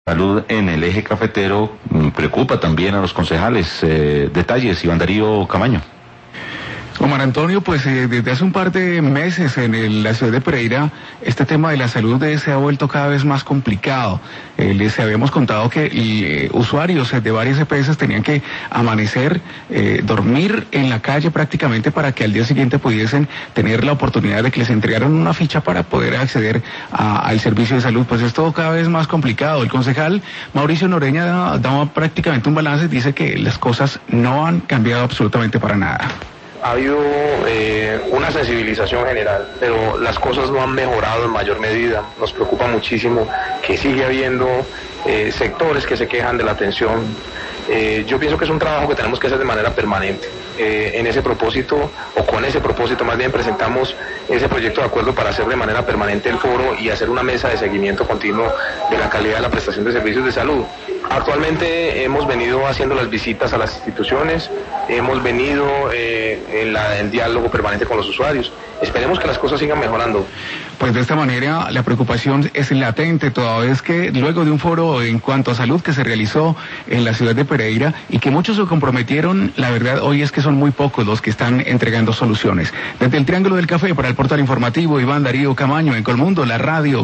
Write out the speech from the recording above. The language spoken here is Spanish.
Salud en el eje cafetero preocupa también a los concejales. Detalles, Iván Darío Camaño. Omar Antonio, pues desde hace un par de meses en la ciudad de Pereira, este tema de la salud se ha vuelto cada vez más complicado. Les habíamos contado que usuarios de varias EPS tenían que amanecer, dormir en la calle prácticamente para que al día siguiente pudiesen tener la oportunidad de que les entregaran una ficha para poder acceder al servicio de salud. Pues es todo cada vez más complicado. El concejal Mauricio Noreña da prácticamente un balance, dice que las cosas no han cambiado absolutamente para nada. Ha habido una sensibilización general, pero las cosas no han mejorado en mayor medida. Nos preocupa muchísimo que sigue habiendo sectores que se quejan de la atención. Yo pienso que es un trabajo que tenemos que hacer de manera permanente. En ese propósito, o con ese propósito más bien, presentamos ese proyecto de acuerdo para hacer de manera permanente el foro y hacer una mesa de seguimiento continuo de la calidad de la prestación de servicios de salud. Actualmente hemos venido haciendo las visitas a las instituciones, hemos venido en diálogo permanente con los usuarios. Esperemos que las cosas sigan mejorando. Pues de esta manera la preocupación es latente, toda vez que luego de un foro en cuanto a salud que se realizó en la ciudad de Pereira y que muchos se comprometieron, la verdad hoy es que son muy pocos los que están entregando soluciones. Desde el Triángulo del Café para el Portal Informativo, Iván Darío Camaño, en Colmundo, la radio.